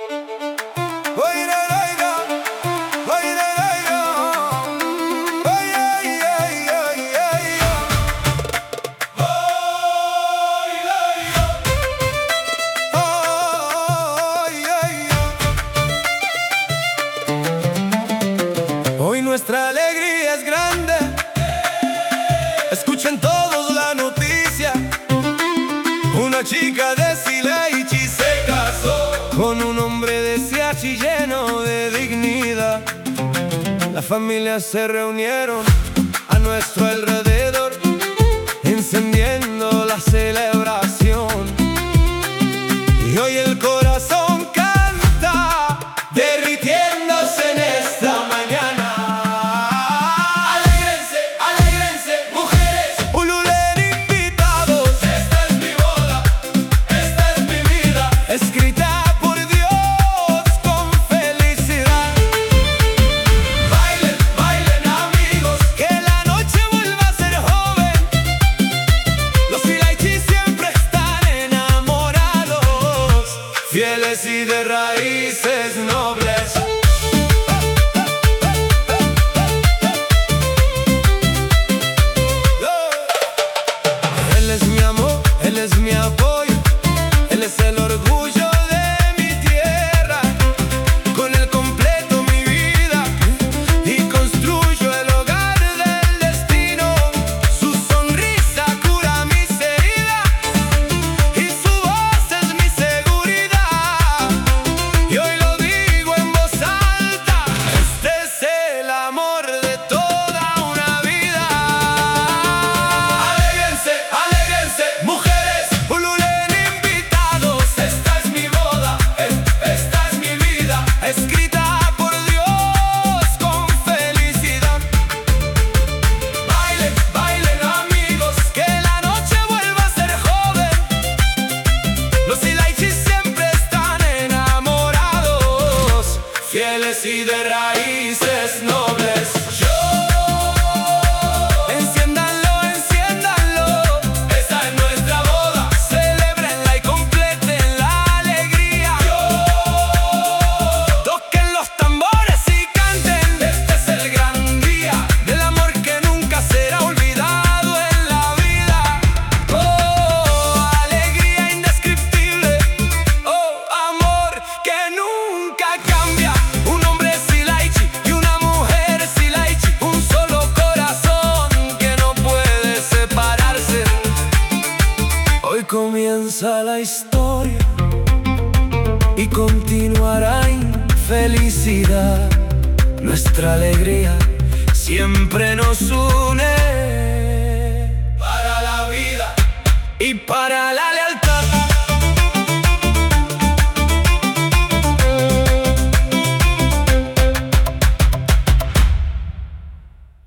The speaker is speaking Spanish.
Hoy nuestra alegría es grande. Escuchen todos la noticia. Una chica de Silaichi se casó con un hombre de Siachi lleno de dignidad. Las familias se reunieron a nuestro alrededor, encendiendo la celebración. Y hoy el corazón canta, derritiéndose en esta mañana. Alégrense, alégrense, mujeres, ululen invitados. Esta es mi boda, esta es mi vida, escrita por Dios con felicidad. Bailen, bailen amigos, que la noche vuelva a ser joven. Los Silaichi siempre están enamorados, fieles y de raíces nobles. Él es mi amor, él es mi apoyo, él es el orgullo de mi tierra. Con él completo mi vida y construyo el hogar del destino. Su sonrisa cura mis heridas y su voz es mi seguridad. Y hoy lo digo en voz alta, este es el amor de toda una vida. Alégrense, alégrense, mujeres, ululen invitados. Esta es mi boda, esta es mi vida, escrita por Dios con felicidad. Bailen, bailen amigos, que la noche vuelva a ser joven. Los Silaichi siempre están enamorados, fieles y de raíces nobles. Enciéndanlo, enciéndanlo, esta es nuestra boda. Celébrenla y completen la alegría. Toquen los tambores y canten. Este es el gran día del amor que nunca será olvidado en la vida. Oh, alegría indescriptible. Oh, amor que nunca cambia. Un hombre Silaichi y una mujer Silaichi, un solo corazón que no puede separarse. Hoy comienza la historia y continuará en felicidad. Nuestra alegría siempre nos une para la vida y para la